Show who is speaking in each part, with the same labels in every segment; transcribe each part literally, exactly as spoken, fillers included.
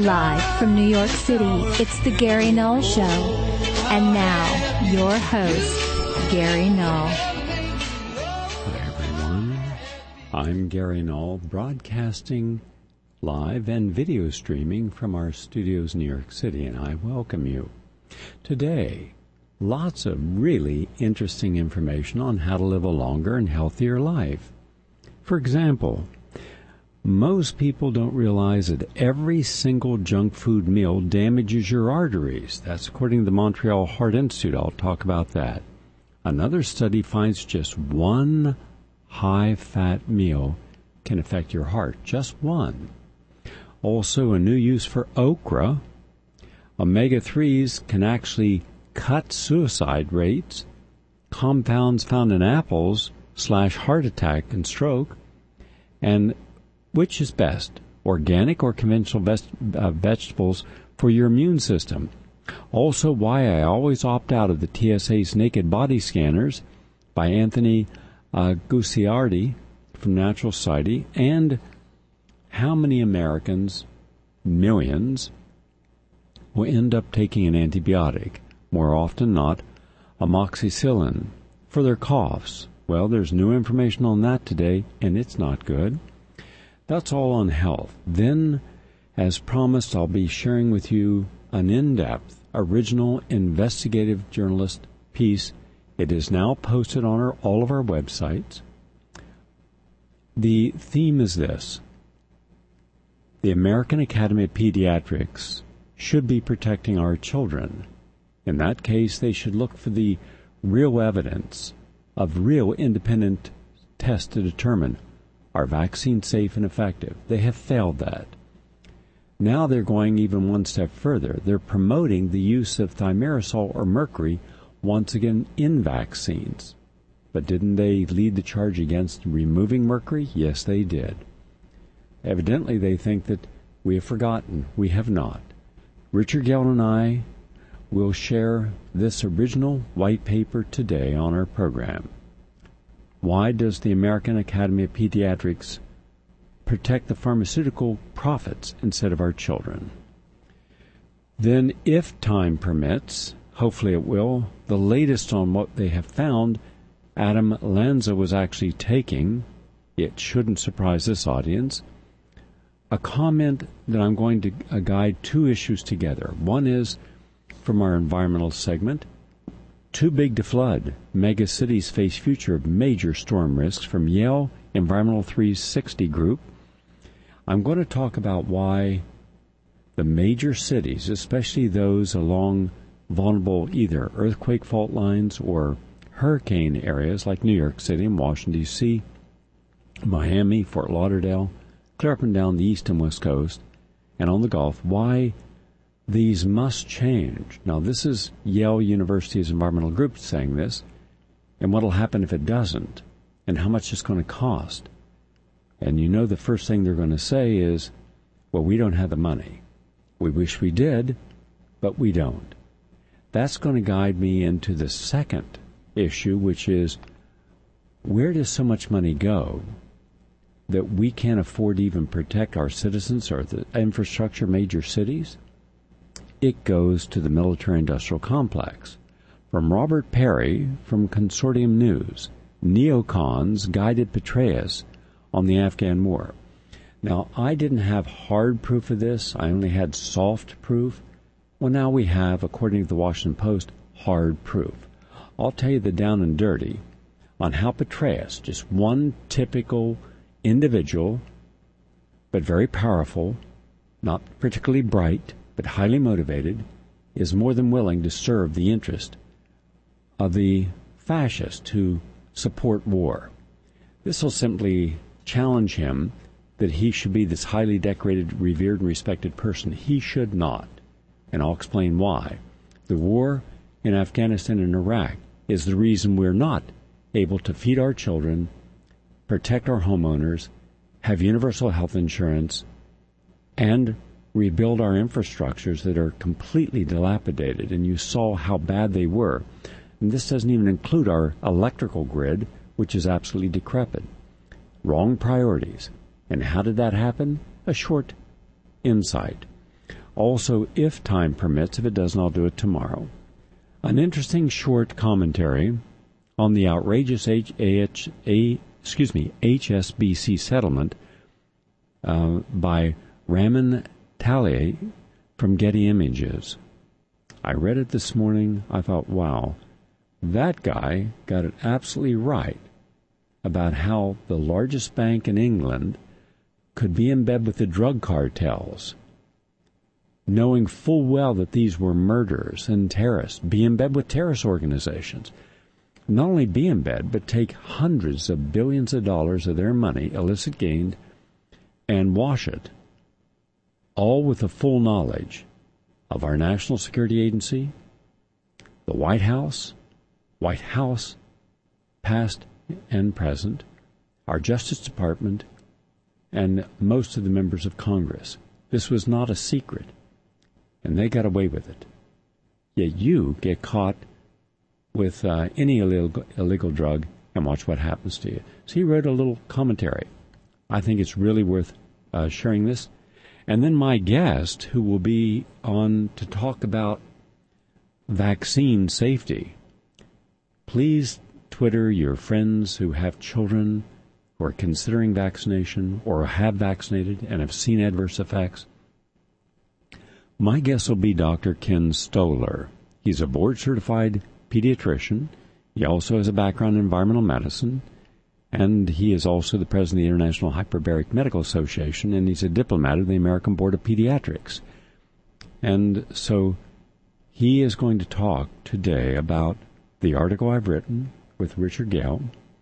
Speaker 1: Live from New York City, it's the Gary Null Show. And now, your host, Gary Null.
Speaker 2: Hi, everyone. I'm Gary Null, broadcasting live and video streaming from our studios in New York City, and I welcome you. Today, lots of really interesting information on how to live a longer and healthier life. For example, most people don't realize that every single junk food meal damages your arteries. That's according to the Montreal Heart Institute. I'll talk about that. Another study finds just one high-fat meal can affect your heart. Just one. Also, a new use for okra. omega threes can actually cut suicide rates. Compounds found in apples slash heart attack and stroke. And which is best, organic or conventional ves- uh, vegetables for your immune system? Also, why I always opt out of the T S A's naked body scanners by Anthony uh, Gucciardi from Natural Society, and how many Americans, millions, will end up taking an antibiotic, more often not, amoxicillin, for their coughs. Well, there's new information on that today, and it's not good. That's all on health. Then, as promised, I'll be sharing with you an in-depth, original investigative journalist piece. It is now posted on our, all of our websites. The theme is this: the American Academy of Pediatrics should be protecting our children. In that case, they should look for the real evidence of real independent tests to determine, are vaccines safe and effective? They have failed that. Now they're going even one step further. They're promoting the use of thimerosal or mercury once again in vaccines. But didn't they lead the charge against removing mercury? Yes, they did. Evidently, they think that we have forgotten. We have not. Richard Gell and I will share this original white paper today on our program. Why does the American Academy of Pediatrics protect the pharmaceutical profits instead of our children? Then, if time permits, hopefully it will, the latest on what they have found, Adam Lanza was actually taking, it shouldn't surprise this audience, a comment that I'm going to uh, guide two issues together. One is from our environmental segment, too big to flood. Mega cities face future of major storm risks, from Yale Environmental three sixty Group. I'm going to talk about why the major cities, especially those along vulnerable either earthquake fault lines or hurricane areas like New York City and Washington, D C, Miami, Fort Lauderdale, clear up and down the east and west coast, and on the Gulf, why these must change. Now, this is Yale University's environmental group saying this, and what will happen if it doesn't, and how much it's going to cost. And you know the first thing they're going to say is, well, we don't have the money. We wish we did, but we don't. That's going to guide me into the second issue, which is, where does so much money go that we can't afford to even protect our citizens or the infrastructure major cities? It goes to the military-industrial complex. From Robert Perry from Consortium News, neocons guided Petraeus on the Afghan war. Now, I didn't have hard proof of this. I only had soft proof. Well, now we have, according to the Washington Post, hard proof. I'll tell you the down and dirty on how Petraeus, just one typical individual, but very powerful, not particularly bright, but highly motivated, is more than willing to serve the interest of the fascists who support war. This will simply challenge him that he should be this highly decorated, revered, and respected person. He should not, and I'll explain why. The war in Afghanistan and Iraq is the reason we're not able to feed our children, protect our homeowners, have universal health insurance, and rebuild our infrastructures that are completely dilapidated, and you saw how bad they were. And this doesn't even include our electrical grid, which is absolutely decrepit. Wrong priorities. And how did that happen? A short insight. Also, if time permits, if it doesn't, I'll do it tomorrow. An interesting short commentary on the outrageous H- H- A- excuse me, H S B C settlement uh, by Raman Talley from Getty Images. I read it this morning. I thought, wow, that guy got it absolutely right about how the largest bank in England could be in bed with the drug cartels, knowing full well that these were murderers and terrorists, be in bed with terrorist organizations. Not only be in bed, but take hundreds of billions of dollars of their money, illicit gained, and wash it, all with the full knowledge of our National Security Agency, the White House, White House, past and present, our Justice Department, and most of the members of Congress. This was not a secret, and they got away with it. Yet you get caught with uh, any illegal, illegal drug, and watch what happens to you. So he wrote a little commentary. I think it's really worth uh, sharing this. And then my guest, who will be on to talk about vaccine safety, please Twitter your friends who have children who are considering vaccination or have vaccinated and have seen adverse effects. My guest will be Doctor Ken Stoller. He's a board-certified pediatrician. He also has a background in environmental medicine, and he is also the president of the International Hyperbaric Medical Association, and he's a diplomat of the American Board of Pediatrics. And so he is going to talk today about the article I've written with Richard Gale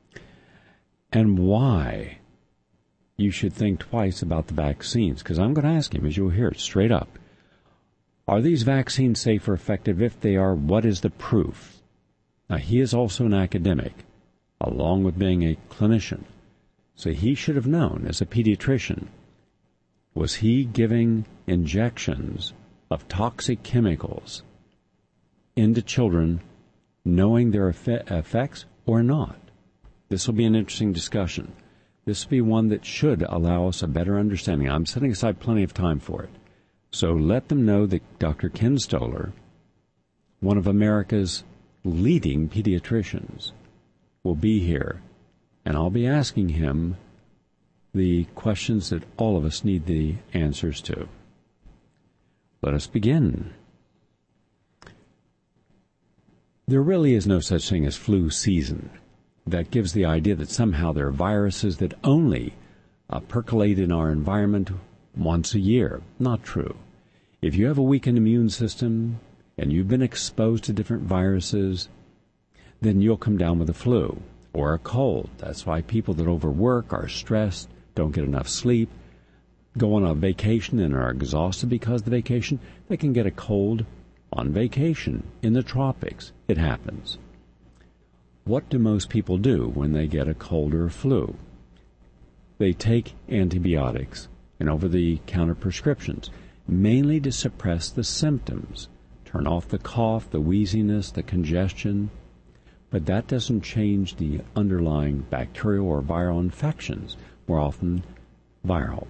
Speaker 2: and why you should think twice about the vaccines, because I'm going to ask him, as you'll hear it straight up, are these vaccines safe or effective? If they are, what is the proof? Now, he is also an academic, along with being a clinician. So he should have known, as a pediatrician, was he giving injections of toxic chemicals into children, knowing their eff- effects or not? This will be an interesting discussion. This will be one that should allow us a better understanding. I'm setting aside plenty of time for it. So let them know that Doctor Ken Stoller, one of America's leading pediatricians, will be here, and I'll be asking him the questions that all of us need the answers to. Let us begin. There really is no such thing as flu season. That gives the idea that somehow there are viruses that only uh, percolate in our environment once a year. Not true. If you have a weakened immune system and you've been exposed to different viruses, then you'll come down with a flu or a cold. That's why people that overwork, are stressed, don't get enough sleep, go on a vacation and are exhausted because of the vacation, they can get a cold on vacation in the tropics. It happens. What do most people do when they get a cold or a flu? They take antibiotics and over-the-counter prescriptions, mainly to suppress the symptoms, turn off the cough, the wheeziness, the congestion. But that doesn't change the underlying bacterial or viral infections, more often viral.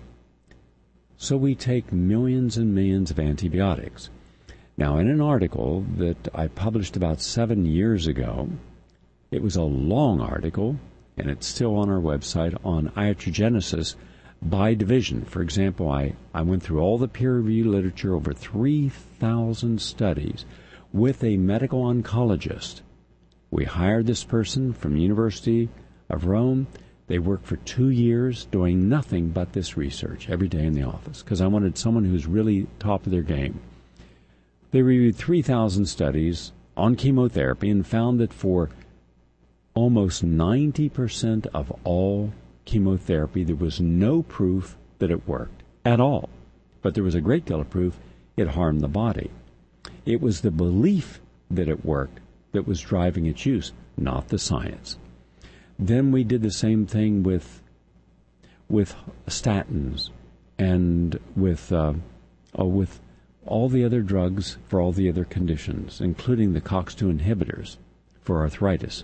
Speaker 2: So we take millions and millions of antibiotics. Now, in an article that I published about seven years ago, it was a long article, and it's still on our website, on iatrogenesis by division. For example, I, I went through all the peer-reviewed literature, over three thousand studies, with a medical oncologist. We hired this person from the University of Rome. They worked for two years doing nothing but this research every day in the office, because I wanted someone who's really top of their game. They reviewed three thousand studies on chemotherapy and found that for almost ninety percent of all chemotherapy, there was no proof that it worked at all. But there was a great deal of proof it harmed the body. It was the belief that it worked that was driving its use, not the science. Then we did the same thing with with statins and with uh, uh, with all the other drugs for all the other conditions, including the COX two inhibitors for arthritis.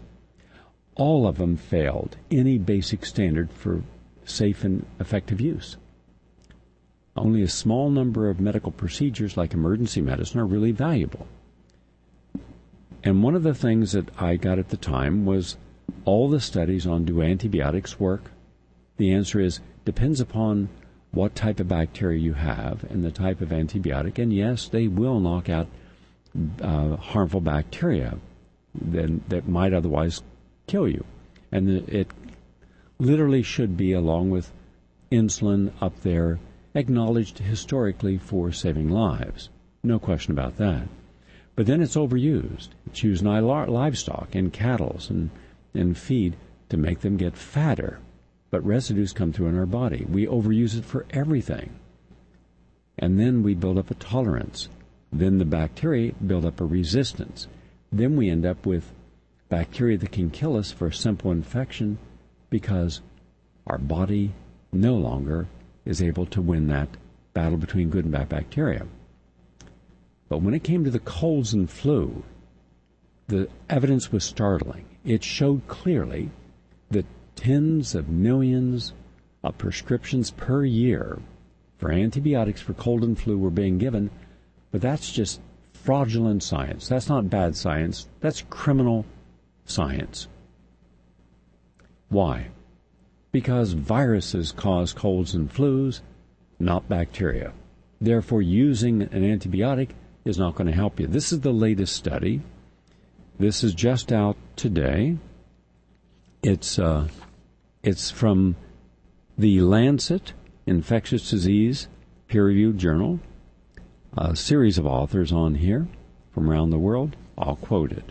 Speaker 2: All of them failed any basic standard for safe and effective use. Only a small number of medical procedures like emergency medicine are really valuable. And one of the things that I got at the time was all the studies on do antibiotics work? The answer is depends upon what type of bacteria you have and the type of antibiotic. And yes, they will knock out uh, harmful bacteria that, that might otherwise kill you. And it literally should be, along with insulin, up there, acknowledged historically for saving lives. No question about that. But then it's overused. It's used in livestock, in cattle, and in feed to make them get fatter. But residues come through in our body. We overuse it for everything. And then we build up a tolerance. Then the bacteria build up a resistance. Then we end up with bacteria that can kill us for a simple infection because our body no longer is able to win that battle between good and bad bacteria. But when it came to the colds and flu, the evidence was startling. It showed clearly that tens of millions of prescriptions per year for antibiotics for cold and flu were being given, but that's just fraudulent science. That's not bad science. That's criminal science. Why? Because viruses cause colds and flus, not bacteria. Therefore, using an antibiotic is not going to help you. This is the latest study. This is just out today. It's uh, it's from the Lancet Infectious Disease peer-reviewed journal. A series of authors on here from around the world. I'll quote it.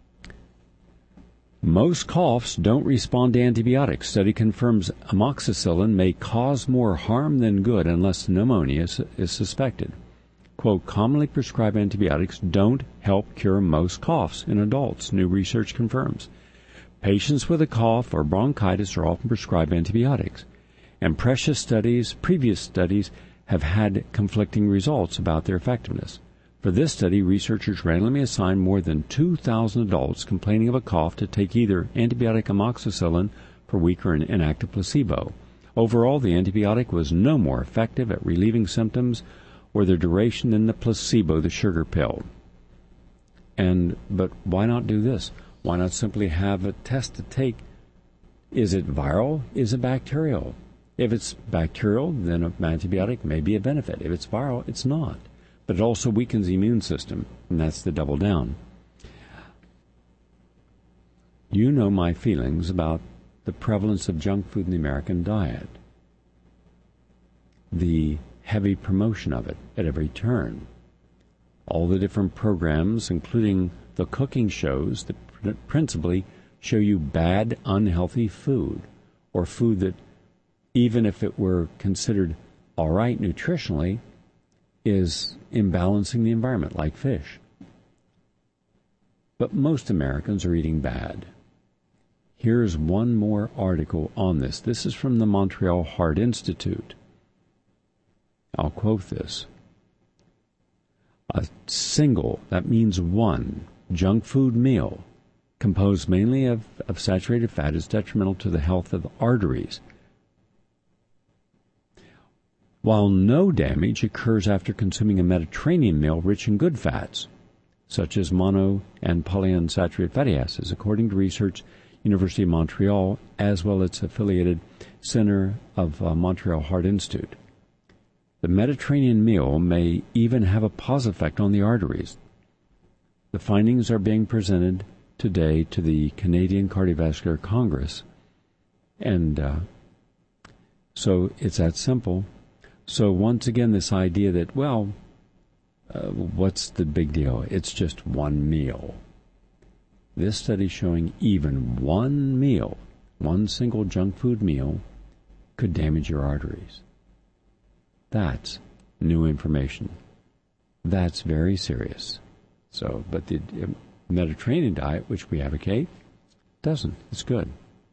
Speaker 2: Most coughs don't respond to antibiotics. Study confirms amoxicillin may cause more harm than good unless pneumonia is, is suspected. Quote, commonly prescribed antibiotics don't help cure most coughs in adults, new research confirms. Patients with a cough or bronchitis are often prescribed antibiotics. And precious studies, previous studies, have had conflicting results about their effectiveness. For this study, researchers randomly assigned more than two thousand adults complaining of a cough to take either antibiotic amoxicillin for a week or an inactive placebo. Overall, the antibiotic was no more effective at relieving symptoms or their duration than the placebo, the sugar pill. And but why not do this? Why not simply have a test to take? Is it viral? Is it bacterial? If it's bacterial, then an antibiotic may be a benefit. If it's viral, it's not. But it also weakens the immune system, and that's the double down. You know my feelings about the prevalence of junk food in the American diet, the heavy promotion of it at every turn, all the different programs, including the cooking shows that principally show you bad, unhealthy food, or food that, even if it were considered all right nutritionally, is imbalancing the environment, like fish. But most Americans are eating bad. Here's one more article on this. This is from the Montreal Heart Institute. I'll quote this. A single, that means one, junk food meal composed mainly of, of saturated fat is detrimental to the health of the arteries, while no damage occurs after consuming a Mediterranean meal rich in good fats, such as mono and polyunsaturated fatty acids, according to research University of Montreal, as well as its affiliated Center of uh, Montreal Heart Institute. The Mediterranean meal may even have a positive effect on the arteries. The findings are being presented today to the Canadian Cardiovascular Congress. And uh, so it's that simple. So once again, this idea that, well, uh, what's the big deal? It's just one meal. This study showing even one meal, one single junk food meal, could damage your arteries. That's new information. That's very serious. So, but the Mediterranean diet, which we advocate, doesn't. It's good.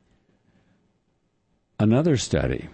Speaker 2: Another study.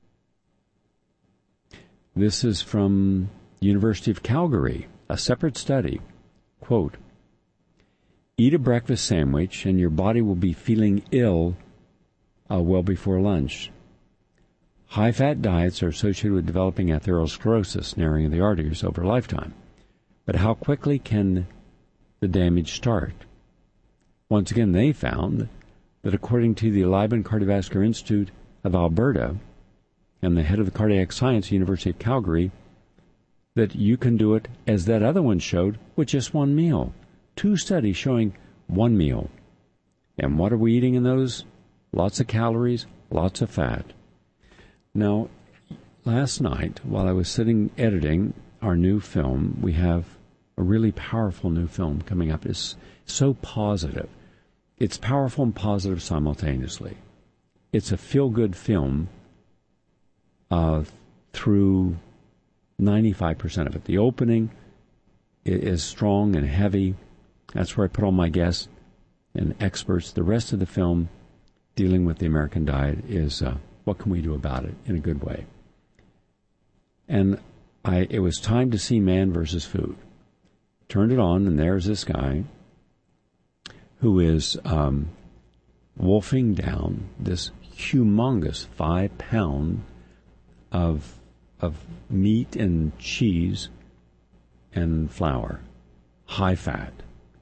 Speaker 2: This is from University of Calgary, a separate study. Quote, eat a breakfast sandwich and your body will be feeling ill uh, well before lunch. High-fat diets are associated with developing atherosclerosis, narrowing of the arteries over a lifetime. But how quickly can the damage start? Once again, they found that according to the Liban Cardiovascular Institute of Alberta and the head of the cardiac science at the University of Calgary, that you can do it, as that other one showed, with just one meal. Two studies showing one meal. And what are we eating in those? Lots of calories, lots of fat. Now, last night, while I was sitting editing our new film, we have a really powerful new film coming up. It's so positive. It's powerful and positive simultaneously. It's a feel-good film uh, through ninety-five percent of it. The opening is strong and heavy. That's where I put all my guests and experts. The rest of the film, dealing with the American diet, is uh, what can we do about it in a good way? And I, it was time to see Man versus Food. Turned it on, and there's this guy who is um, wolfing down this humongous five pound of of meat and cheese and flour, high fat.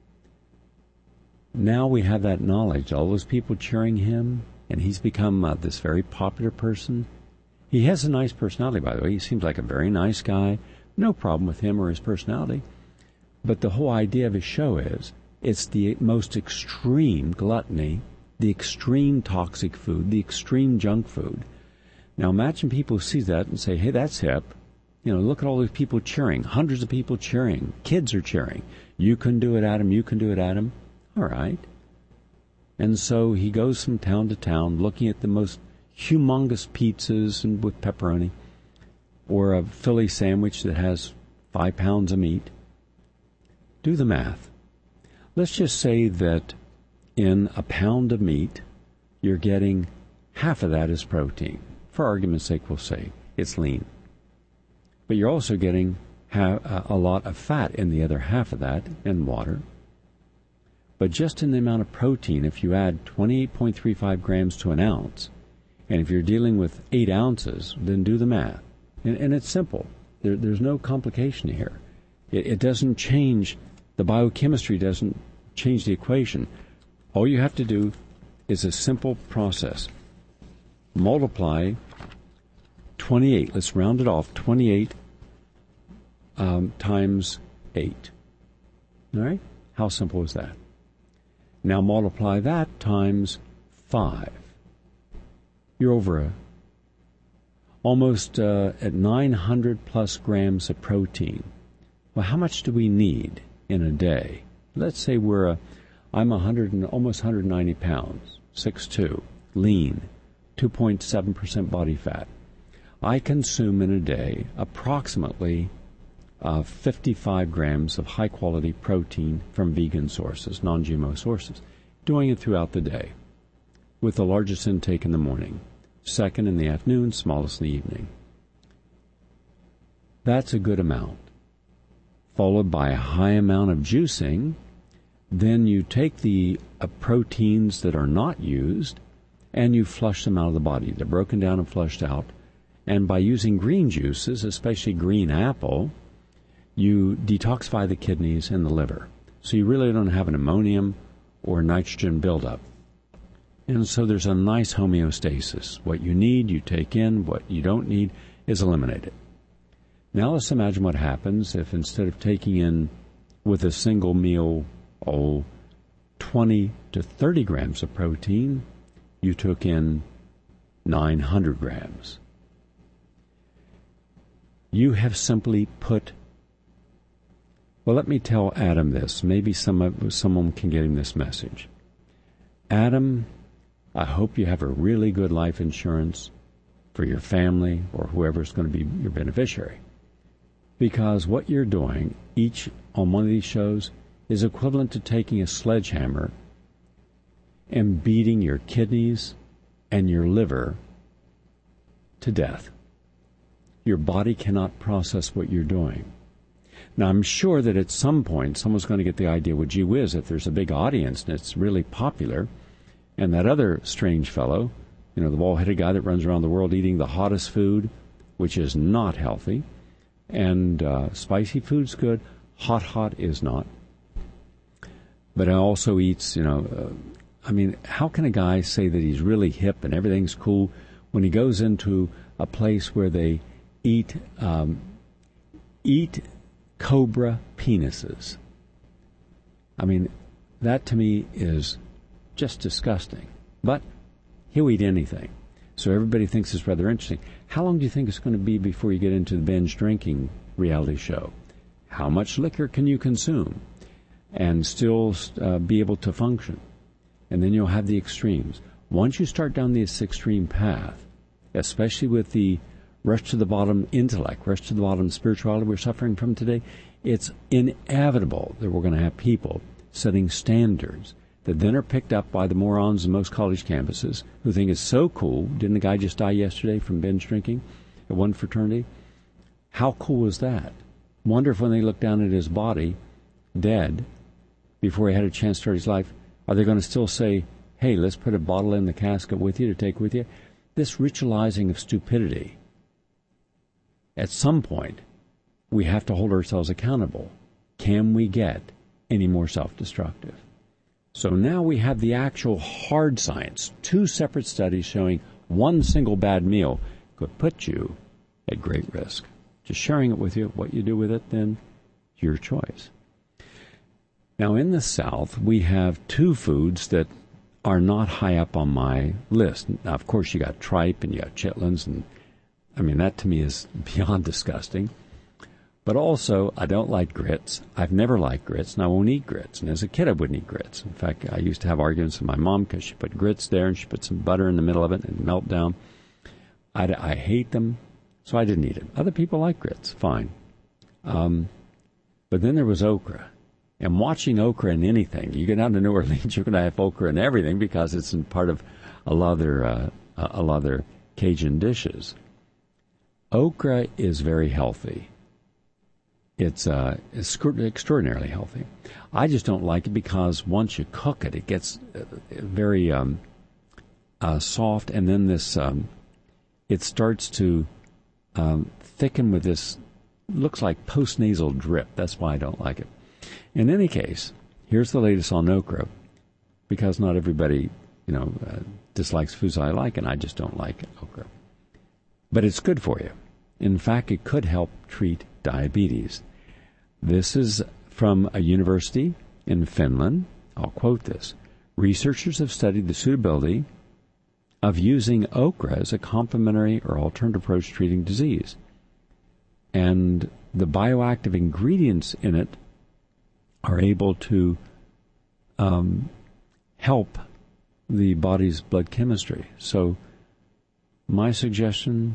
Speaker 2: Now we have that knowledge. All those people cheering him, and he's become uh, this very popular person. He has a nice personality, by the way. He seems like a very nice guy. No problem with him or his personality. But the whole idea of his show is it's the most extreme gluttony, the extreme toxic food, the extreme junk food. Now imagine people who see that and say, hey, that's hip. You know, look at all these people cheering, hundreds of people cheering, kids are cheering. You can do it, Adam, you can do it, Adam. All right. And so he goes from town to town looking at the most humongous pizzas and with pepperoni, or a Philly sandwich that has five pounds of meat. Do the math. Let's just say that in a pound of meat, you're getting half of that as protein. For argument's sake, we'll say it's lean. But you're also getting ha- a lot of fat in the other half of that, and water. But just in the amount of protein, if you add twenty-eight point three five grams to an ounce, and if you're dealing with eight ounces, then do the math. And, and it's simple. There, there's no complication here. It, it doesn't change, the biochemistry doesn't change the equation. All you have to do is a simple process. Multiply twenty-eight, let's round it off, twenty-eight um, times eight. All right? How simple is that? Now multiply that times five. You're over a, almost uh, at nine hundred plus grams of protein. Well, how much do we need in a day? Let's say we're a, I'm one hundred and almost one hundred ninety pounds, six foot two, lean, two point seven percent body fat. I consume in a day approximately uh, fifty-five grams of high-quality protein from vegan sources, non-G M O sources, doing it throughout the day, with the largest intake in the morning, second in the afternoon, smallest in the evening. That's a good amount, followed by a high amount of juicing. Then you take the uh, proteins that are not used and you flush them out of the body. They're broken down and flushed out. And by using green juices, especially green apple, you detoxify the kidneys and the liver. So you really don't have an ammonium or nitrogen buildup. And so there's a nice homeostasis. What you need, you take in. What you don't need is eliminated. Now let's imagine what happens if instead of taking in with a single meal, oh, twenty to thirty grams of protein, you took in nine hundred grams. You have simply put, well, let me tell Adam this. Maybe some someone can get him this message. Adam, I hope you have a really good life insurance for your family or whoever's going to be your beneficiary. Because what you're doing each on one of these shows is equivalent to taking a sledgehammer and beating your kidneys and your liver to death. Your body cannot process what you're doing. Now, I'm sure that at some point someone's going to get the idea, well, gee whiz, if there's a big audience and it's really popular, and that other strange fellow you know, the bald-headed guy that runs around the world eating the hottest food, which is not healthy. And uh, spicy food's good. Hot, hot is not. But it also eats, you know, uh, I mean, how can a guy say that he's really hip and everything's cool when he goes into a place where they eat um, eat cobra penises? I mean, that to me is just disgusting. But he'll eat anything. So everybody thinks it's rather interesting. How long do you think it's going to be before you get into the binge drinking reality show? How much liquor can you consume and still uh, be able to function? And then you'll have the extremes. Once you start down this extreme path, especially with the rush to the bottom intellect, rush to the bottom spirituality we're suffering from today, it's inevitable that we're going to have people setting standards that then are picked up by the morons in most college campuses who think it's so cool. Didn't a guy just die yesterday from binge drinking at one fraternity? How cool is that? Wonder if when they look down at his body, dead, before he had a chance to start his life, are they going to still say, hey, let's put a bottle in the casket with you to take with you? This ritualizing of stupidity, at some point, we have to hold ourselves accountable. Can we get any more self-destructive? So now we have the actual hard science, two separate studies showing one single bad meal could put you at great risk. Just sharing it with you. What you do with it, then, your choice. Now, in the South, we have two foods that are not high up on my list. Now, of course, you got tripe and you got chitlins, and I mean, that to me is beyond disgusting. But also, I don't like grits. I've never liked grits, and I won't eat grits. And as a kid, I wouldn't eat grits. In fact, I used to have arguments with my mom because she put grits there and she put some butter in the middle of it and it'd melt down. I, I hate them, so I didn't eat it. Other people like grits, fine. Um, but then there was okra. And watching okra in anything, you get down to New Orleans, you're going to have okra in everything because it's in part of a lot of their, uh, a lot of their Cajun dishes. Okra is very healthy. It's, uh, it's extraordinarily healthy. I just don't like it because once you cook it, it gets very um, uh, soft, and then this um, it starts to um, thicken with this, looks like postnasal drip. That's why I don't like it. In any case, here's the latest on okra, because not everybody, you know, uh, dislikes foods I like, and I just don't like okra. But it's good for you. In fact, it could help treat diabetes. This is from a university in Finland. I'll quote this. Researchers have studied the suitability of using okra as a complementary or alternative approach to treating disease. And the bioactive ingredients in it are able to um, help the body's blood chemistry. So my suggestion,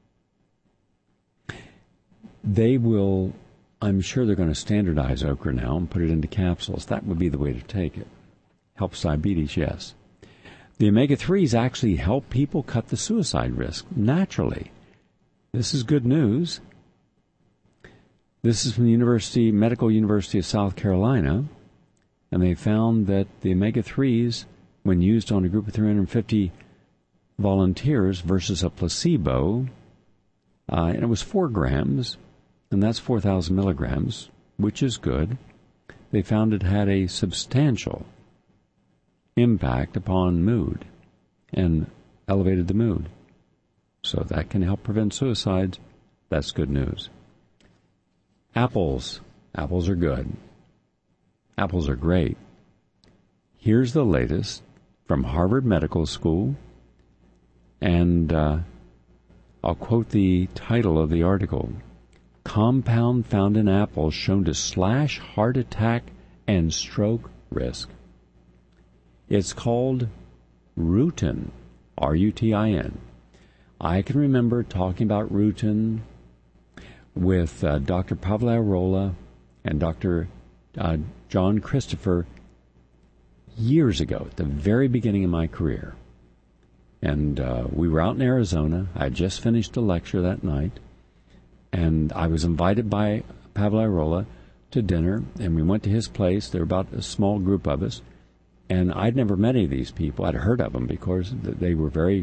Speaker 2: they will, I'm sure they're going to standardize okra now and put it into capsules. That would be the way to take it. Helps diabetes, yes. The omega threes actually help people cut the suicide risk naturally. This is good news. This is from the University, Medical University of South Carolina, and they found that the omega threes, when used on a group of three hundred fifty volunteers versus a placebo, uh, and it was four grams, and that's four thousand milligrams, which is good. They found it had a substantial impact upon mood and elevated the mood. So that can help prevent suicides. That's good news. Apples. Apples are good. Apples are great. Here's the latest from Harvard Medical School, and uh, I'll quote the title of the article. Compound found in apples shown to slash heart attack and stroke risk. It's called rutin, R U T I N. I can remember talking about rutin with uh, Doctor Pavel Arola and Doctor Uh, John Christopher years ago, at the very beginning of my career. And uh, we were out in Arizona. I had just finished a lecture that night, and I was invited by Pavel Arola to dinner, and we went to his place. There were about a small group of us, and I'd never met any of these people. I'd heard of them because they were very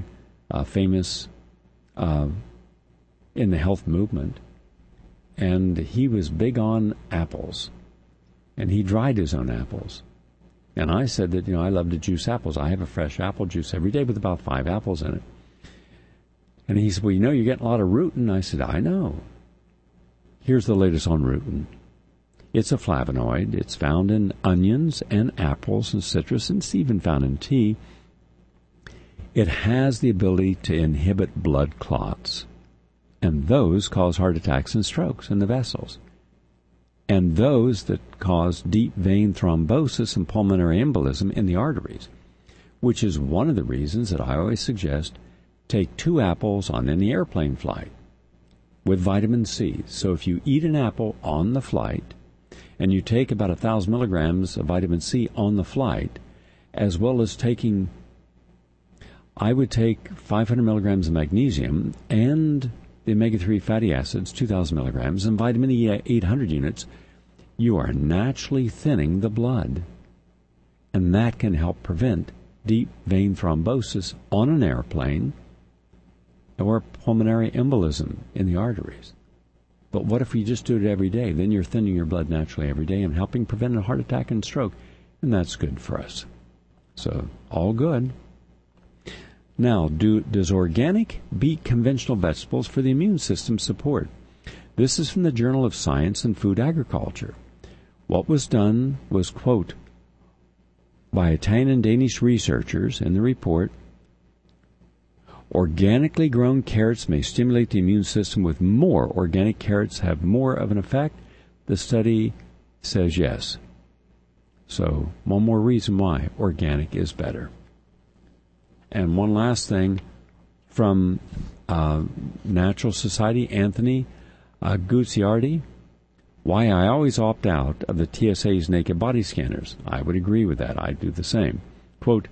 Speaker 2: uh, famous uh, in the health movement, and he was big on apples, and he dried his own apples. And I said that, you know, I love to juice apples. I have a fresh apple juice every day with about five apples in it. And he said, well, you know, you're getting a lot of rutin. I said, I know. Here's the latest on rutin. It's a flavonoid. It's found in onions and apples and citrus, and it's even found in tea. It has the ability to inhibit blood clots, and those cause heart attacks and strokes in the vessels. And those that cause deep vein thrombosis and pulmonary embolism in the arteries, which is one of the reasons that I always suggest take two apples on any airplane flight with vitamin C. So if you eat an apple on the flight and you take about one thousand milligrams of vitamin C on the flight, as well as taking, I would take five hundred milligrams of magnesium and the omega three fatty acids, two thousand milligrams, and vitamin E eight hundred units, you are naturally thinning the blood. And that can help prevent deep vein thrombosis on an airplane or pulmonary embolism in the arteries. But what if you just do it every day? Then you're thinning your blood naturally every day and helping prevent a heart attack and stroke, and that's good for us. So, all good. Now, do, does organic beat conventional vegetables for the immune system support? This is from the Journal of Science and Food Agriculture. What was done was, quote, by Italian and Danish researchers in the report, organically grown carrots may stimulate the immune system with more. Organic carrots have more of an effect. The study says yes. So, one more reason why organic is better. And one last thing from uh, Natural Society, Anthony uh, Gucciardi, why I always opt out of the T S A's naked body scanners. I would agree with that. I do the same. Quote,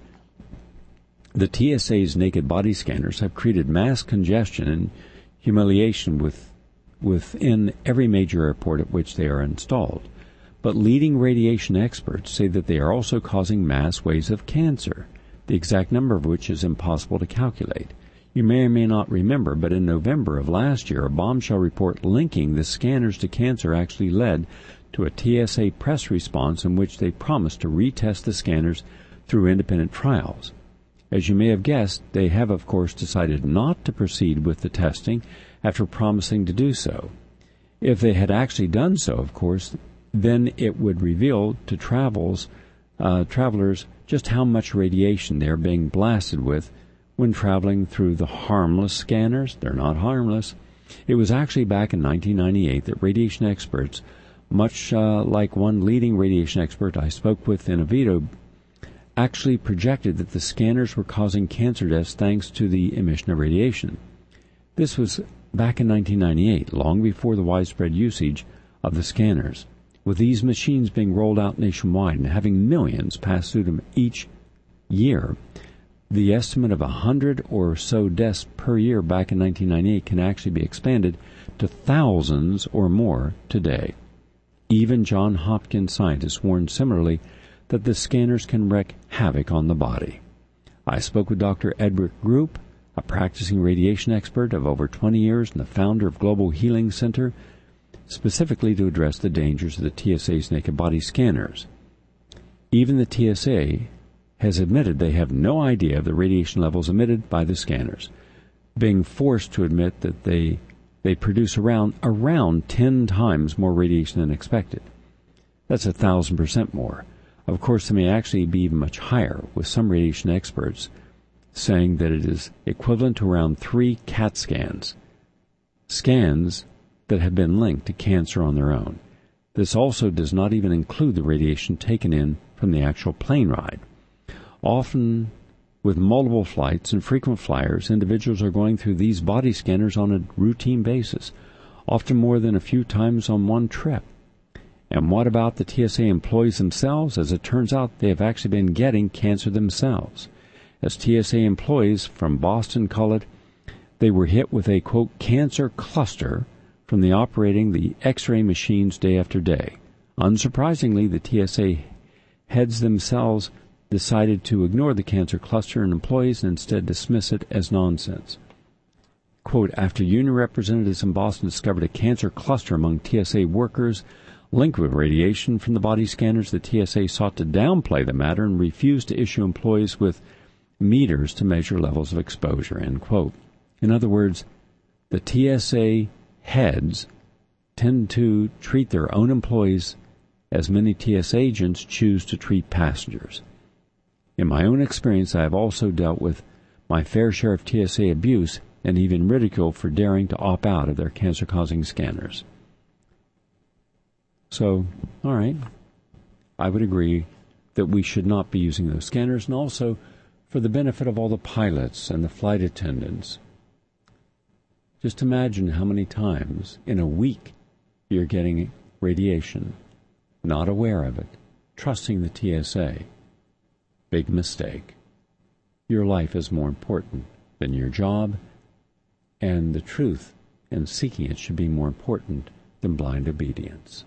Speaker 2: the T S A's naked body scanners have created mass congestion and humiliation with, within every major airport at which they are installed. But leading radiation experts say that they are also causing mass waves of cancer, the exact number of which is impossible to calculate. You may or may not remember, but in November of last year, a bombshell report linking the scanners to cancer actually led to a T S A press response in which they promised to retest the scanners through independent trials. As you may have guessed, they have, of course, decided not to proceed with the testing after promising to do so. If they had actually done so, of course, then it would reveal to travels, uh, travelers just how much radiation they are being blasted with when traveling through the harmless scanners. They're not harmless. It was actually back in nineteen ninety-eight that radiation experts, much uh, like one leading radiation expert I spoke with in Oviedo, actually projected that the scanners were causing cancer deaths thanks to the emission of radiation. This was back in nineteen ninety-eight, long before the widespread usage of the scanners. With these machines being rolled out nationwide and having millions pass through them each year, the estimate of a hundred or so deaths per year back in nineteen ninety-eight can actually be expanded to thousands or more today. Even Johns Hopkins scientists warned similarly that the scanners can wreak havoc on the body. I spoke with Doctor Edric Group, a practicing radiation expert of over twenty years and the founder of Global Healing Center, specifically to address the dangers of the T S A's naked body scanners. Even the T S A has admitted they have no idea of the radiation levels emitted by the scanners, being forced to admit that they they produce around around ten times more radiation than expected. That's a thousand percent more. Of course, it may actually be even much higher, with some radiation experts saying that it is equivalent to around three CAT scans, scans that have been linked to cancer on their own. This also does not even include the radiation taken in from the actual plane ride. Often, with multiple flights and frequent flyers, individuals are going through these body scanners on a routine basis, often more than a few times on one trip. And what about the T S A employees themselves? As it turns out, they have actually been getting cancer themselves. As T S A employees from Boston call it, they were hit with a, quote, cancer cluster from the operating the X-ray machines day after day. Unsurprisingly, the T S A heads themselves decided to ignore the cancer cluster and employees and instead dismiss it as nonsense. Quote, after union representatives in Boston discovered a cancer cluster among T S A workers linked with radiation from the body scanners, the T S A sought to downplay the matter and refused to issue employees with meters to measure levels of exposure, end quote. In other words, the T S A heads tend to treat their own employees as many T S A agents choose to treat passengers. In my own experience, I have also dealt with my fair share of T S A abuse and even ridicule for daring to opt out of their cancer-causing scanners. So, all right, I would agree that we should not be using those scanners, and also for the benefit of all the pilots and the flight attendants. Just imagine how many times in a week you're getting radiation, not aware of it, trusting the T S A. Big mistake. Your life is more important than your job, and the truth and seeking it should be more important than blind obedience.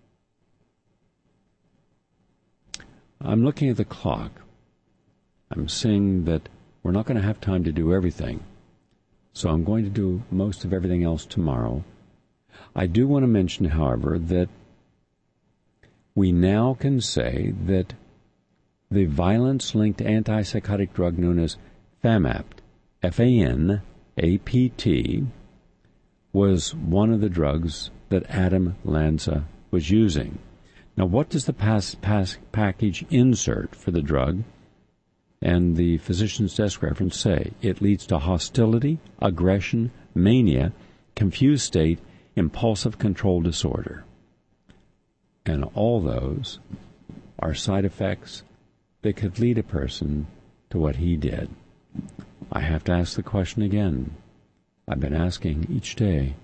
Speaker 2: I'm looking at the clock. I'm seeing that we're not going to have time to do everything, so I'm going to do most of everything else tomorrow. I do want to mention, however, that we now can say that the violence-linked antipsychotic drug known as Fanapt, F A N A P T, was one of the drugs that Adam Lanza was using. Now, what does the pass, pass, package insert for the drug and the physician's desk reference say? It leads to hostility, aggression, mania, confused state, impulsive control disorder. And all those are side effects that could lead a person to what he did. I have to ask the question again. I've been asking each day.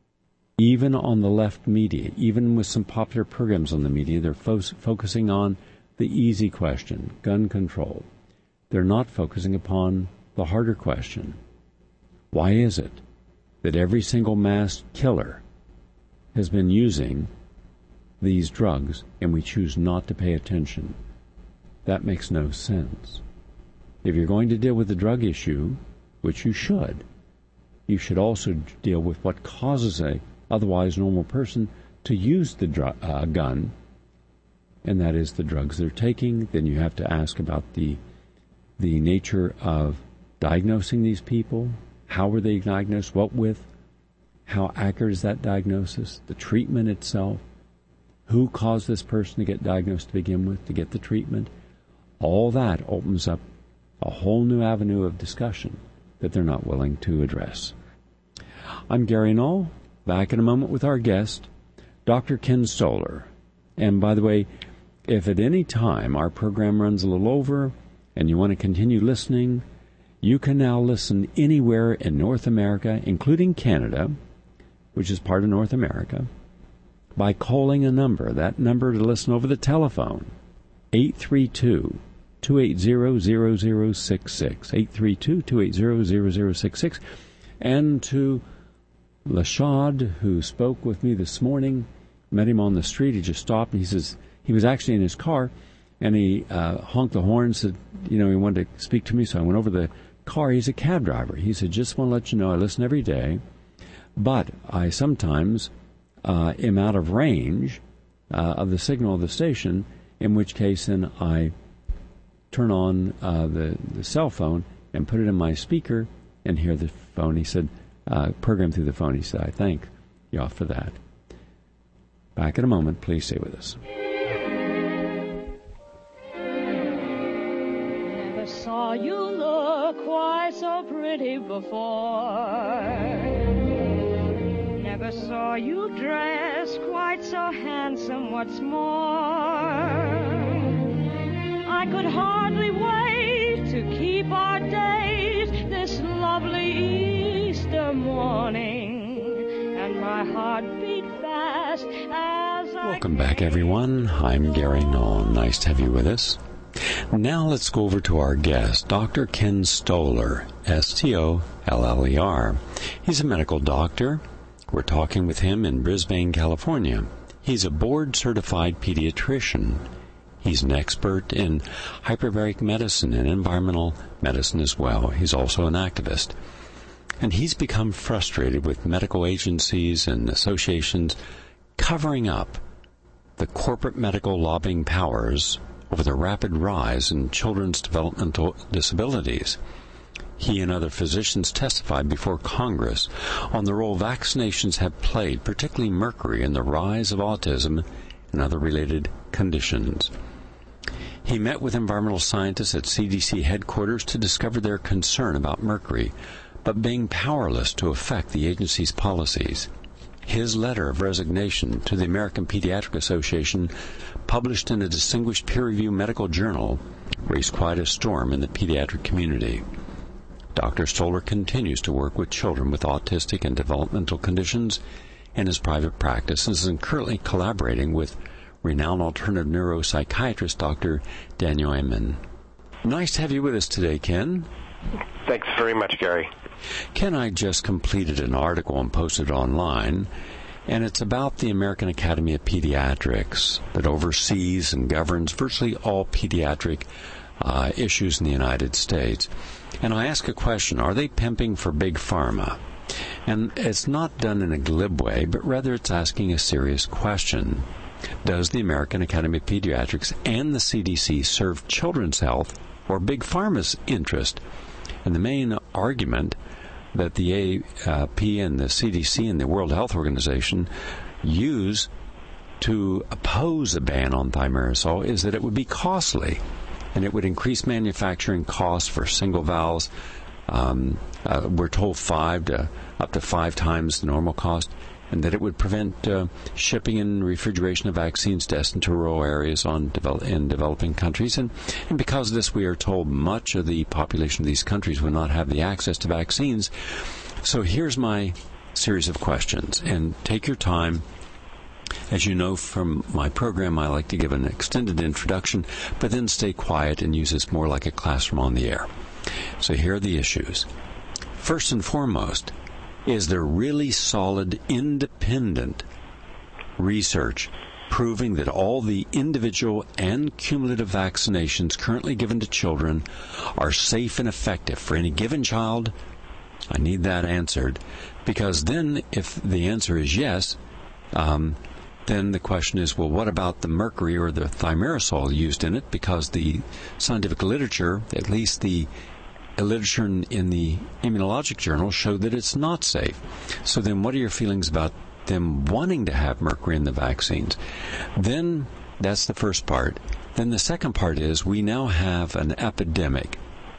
Speaker 2: Even on the left media, even with some popular programs on the media, they're fo- focusing on the easy question, gun control. They're not focusing upon the harder question. Why is it that every single mass killer has been using these drugs and we choose not to pay attention? That makes no sense. If you're going to deal with the drug issue, which you should, you should also deal with what causes a otherwise normal person to use the dr- uh, gun, and that is the drugs they're taking. Then you have to ask about the the nature of diagnosing these people. How were they diagnosed? What with? How accurate is that diagnosis? The treatment itself. Who caused this person to get diagnosed to begin with, to get the treatment? All that opens up a whole new avenue of discussion that they're not willing to address. I'm Gary Null, back in a moment with our guest, Doctor Ken Stoller. And by the way, if at any time our program runs a little over and you want to continue listening, you can now listen anywhere in North America, including Canada, which is part of North America, by calling a number. That number to listen over the telephone, eight three two, two eight zero, zero zero six six, eight three two, two eight zero, zero zero six six. And to Lashad, who spoke with me this morning, met him on the street. He just stopped, and he says he was actually in his car, and he uh, honked the horn, said, you know, he wanted to speak to me, so I went over to the car. He's a cab driver. He said, just want to let you know I listen every day, but I sometimes uh, am out of range uh, of the signal of the station, in which case then I turn on uh, the, the cell phone and put it in my speaker and hear the phone. He said, uh, program through the phone. He said, I thank you all for that. Back in a moment. Please stay with us.
Speaker 3: Never saw you look quite so pretty before. Never saw you dress quite so handsome. What's more, I could hardly wait to keep our date this lovely Easter morning, and my heart beat fast as I...
Speaker 2: Welcome back, everyone. I'm Gary Null. Nice to have you with us. Now let's go over to our guest, Doctor Ken Stoller, S T O L L E R. He's a medical doctor. We're talking with him in Brisbane, California. He's a board-certified pediatrician. He's an expert in hyperbaric medicine and environmental medicine as well. He's also an activist. And he's become frustrated with medical agencies and associations covering up the corporate medical lobbying powers over the rapid rise in children's developmental disabilities. He and other physicians testified before Congress on the role vaccinations have played, particularly mercury, in the rise of autism and other related conditions. He met with environmental scientists at C D C headquarters to discover their concern about mercury, but being powerless to affect the agency's policies. His letter of resignation to the American Pediatric Association, published in a distinguished peer-reviewed medical journal, raised quite a storm in the pediatric community. Doctor Stoller continues to work with children with autistic and developmental conditions in his private practice and is currently collaborating with renowned alternative neuropsychiatrist Doctor Daniel Amen. Nice to have you with us today, Ken.
Speaker 4: Thanks very much, Gary.
Speaker 2: Ken, I just completed an article and posted it online, and it's about the American Academy of Pediatrics that oversees and governs virtually all pediatric uh, issues in the United States. And I ask a question, are they pimping for Big Pharma? And it's not done in a glib way, but rather it's asking a serious question. Does the American Academy of Pediatrics and the C D C serve children's health or Big Pharma's interest? And the main argument that the A P and the C D C and the World Health Organization use to oppose a ban on thimerosal is that it would be costly, and it would increase manufacturing costs for single vials. Um, uh, we're told five to up to five times the normal cost, and that it would prevent uh, shipping and refrigeration of vaccines destined to rural areas on develop, in developing countries. And, and because of this, we are told much of the population of these countries will not have the access to vaccines. So here's my series of questions, and take your time. As you know from my program, I like to give an extended introduction, but then stay quiet and use this more like a classroom on the air. So here are the issues. First and foremost, is there really solid, independent research proving that all the individual and cumulative vaccinations currently given to children are safe and effective for any given child? I need that answered, because then if the answer is yes, um, then the question is, well, what about the mercury or the thimerosal used in it? Because the scientific literature, at least the literature in, in the immunologic journal, showed that it's not safe. So then what are your feelings about them wanting to have mercury in the vaccines? Then that's the first part. Then the second part is we now have an epidemic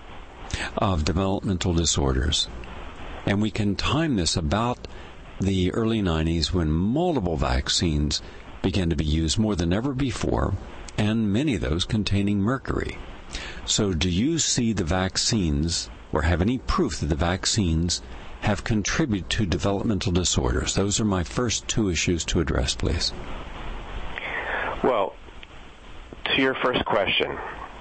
Speaker 2: of developmental disorders. And we can time this about the early nineties when multiple vaccines began to be used more than ever before, and many of those containing mercury. So do you see the vaccines, or have any proof that the vaccines have contributed to developmental disorders? Those are my first two issues to address, please.
Speaker 4: Well, to your first question,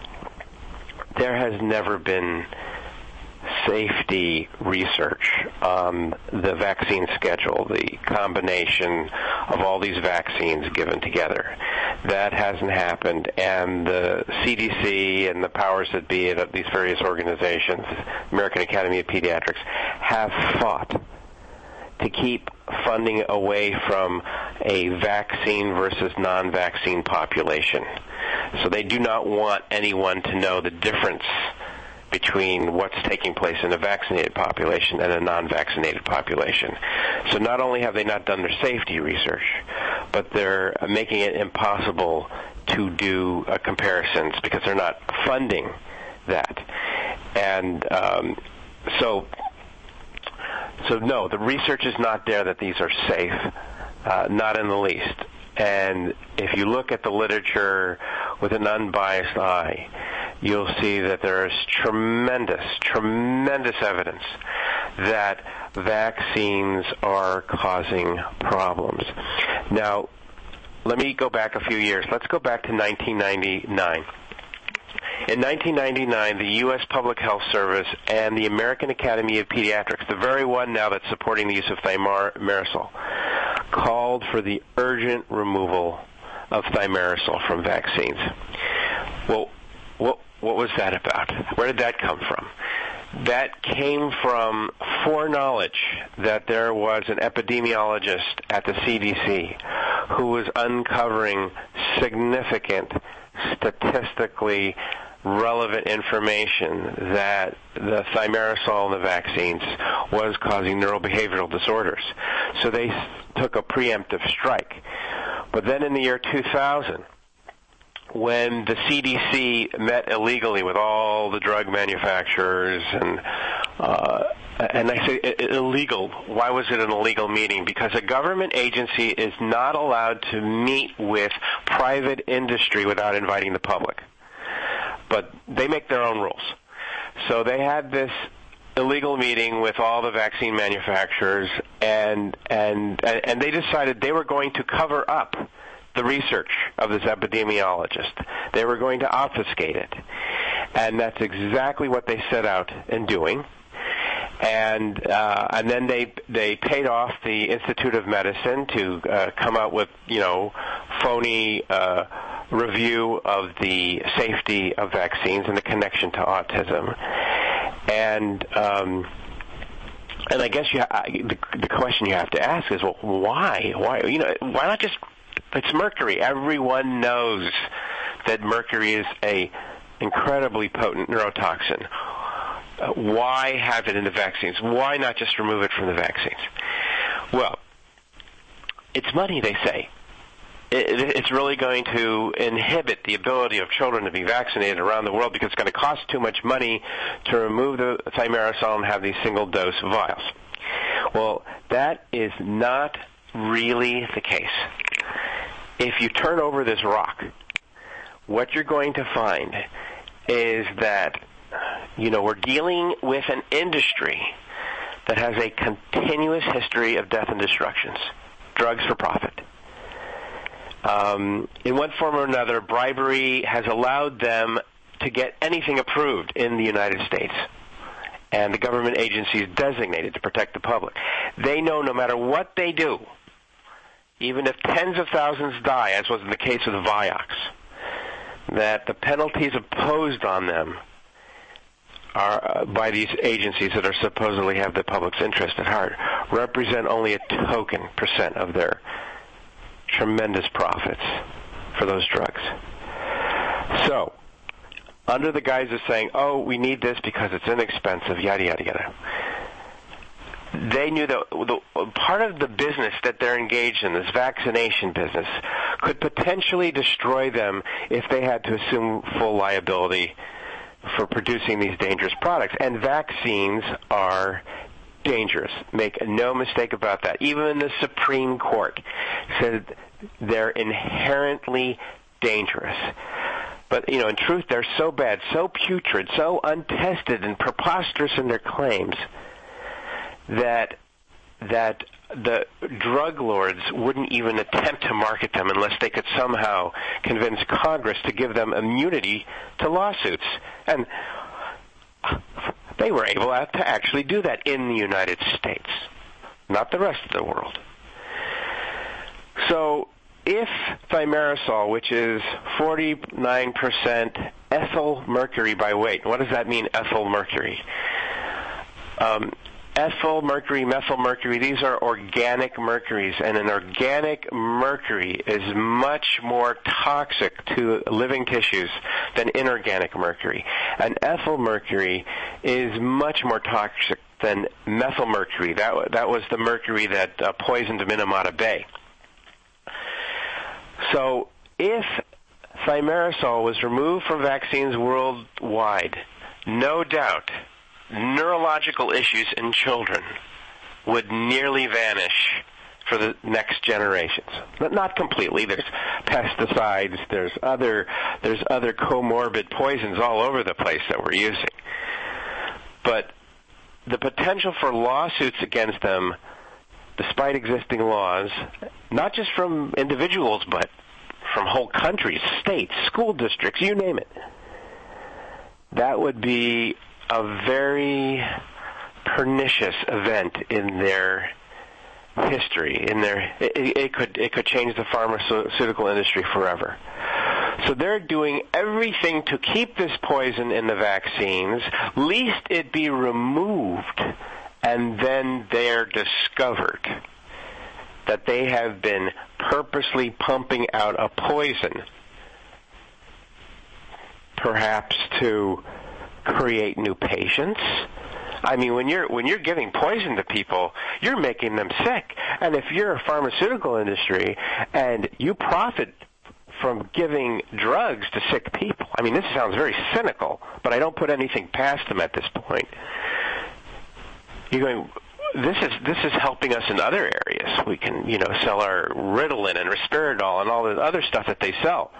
Speaker 4: there has never been safety research on the vaccine schedule, the combination of all these vaccines given together. That hasn't happened, and the C D C and the powers that be at these various organizations, American Academy of Pediatrics, have fought to keep funding away from a vaccine versus non-vaccine population. So they do not want anyone to know the difference between what's taking place in a vaccinated population and a non-vaccinated population. So not only have they not done their safety research, but they're making it impossible to do uh, comparisons because they're not funding that. And um, so, so no, the research is not there that these are safe, uh, not in the least. And if you look at the literature with an unbiased eye, you'll see that there is tremendous, tremendous evidence that vaccines are causing problems. Now, let me go back a few years. Let's go back to nineteen ninety-nine. In nineteen ninety-nine, the U S Public Health Service and the American Academy of Pediatrics, the very one now that's supporting the use of thimerosal, called for the urgent removal of thimerosal from vaccines. Well, what what was that about? Where did that come from? That came from foreknowledge that there was an epidemiologist at the C D C who was uncovering significant, statistically relevant information that the thimerosal in the vaccines was causing neurobehavioral disorders. So they took a preemptive strike. But then in the year two thousand, when the C D C met illegally with all the drug manufacturers, and uh, and I say illegal. Why was it an illegal meeting? Because a government agency is not allowed to meet with private industry without inviting the public. But they make their own rules. So they had this illegal meeting with all the vaccine manufacturers, and and and they decided they were going to cover up the research of this epidemiologist. They were going to obfuscate it. And that's exactly what they set out in doing. And uh, and then they they paid off the Institute of Medicine to uh, come out with, you know, phony uh, review of the safety of vaccines and the connection to autism. And um, and I guess you ha- the, the question you have to ask is, well, why? Why? You know, why not just? It's mercury. Everyone knows that mercury is a incredibly potent neurotoxin. Uh, why have it in the vaccines? Why not just remove it from the vaccines? Well, it's money, they say. It, it's really going to inhibit the ability of children to be vaccinated around the world because it's going to cost too much money to remove the thimerosal and have these single-dose vials. Well, that is not really the case. If you turn over this rock, what you're going to find is that, you know, we're dealing with an industry that has a continuous history of death and destructions, drugs for profit. Um, in one form or another, bribery has allowed them to get anything approved in the United States, and the government agencies designated to protect the public. They know no matter what they do, even if tens of thousands die, as was in the case of the Vioxx, that the penalties imposed on them are uh, by these agencies that are supposedly have the public's interest at heart represent only a token percent of their tremendous profits for those drugs. So, under the guise of saying, oh, we need this because it's inexpensive, yada, yada, yada, they knew that the, part of the business that they're engaged in, this vaccination business, could potentially destroy them if they had to assume full liability for producing these dangerous products. And vaccines are dangerous. Make no mistake about that. Even the Supreme Court said they're inherently dangerous. But, you know, in truth, they're so bad, so putrid, so untested and preposterous in their claims that that the drug lords wouldn't even attempt to market them unless they could somehow convince Congress to give them immunity to lawsuits. And they were able to actually do that in the United States, not the rest of the world. So if thimerosal, which is forty-nine percent ethyl mercury by weight, what does that mean, ethyl mercury? Um, ethyl mercury, methyl mercury, these are organic mercuries, and an organic mercury is much more toxic to living tissues than inorganic mercury. And ethyl mercury is much more toxic than methyl mercury. That, that was the mercury that uh, poisoned Minamata Bay. So if thimerosal was removed from vaccines worldwide, no doubt neurological issues in children would nearly vanish for the next generations. But not completely. There's pesticides, there's other there's other comorbid poisons all over the place that we're using. But the potential for lawsuits against them, despite existing laws, not just from individuals, but from whole countries, states, school districts, you name it, that would be a very pernicious event in their history. In their, it, it could it could change the pharmaceutical industry forever. So they're doing everything to keep this poison in the vaccines, lest it be removed, and then they're discovered that they have been purposely pumping out a poison, perhaps to create new patients. I mean, when you're when you're giving poison to people, you're making them sick. And if you're a pharmaceutical industry and you profit from giving drugs to sick people, I mean, this sounds very cynical, but I don't put anything past them at this point. You're going, this is this is helping us in other areas. We can, you know, sell our Ritalin and Risperidol and all the other stuff that they sell.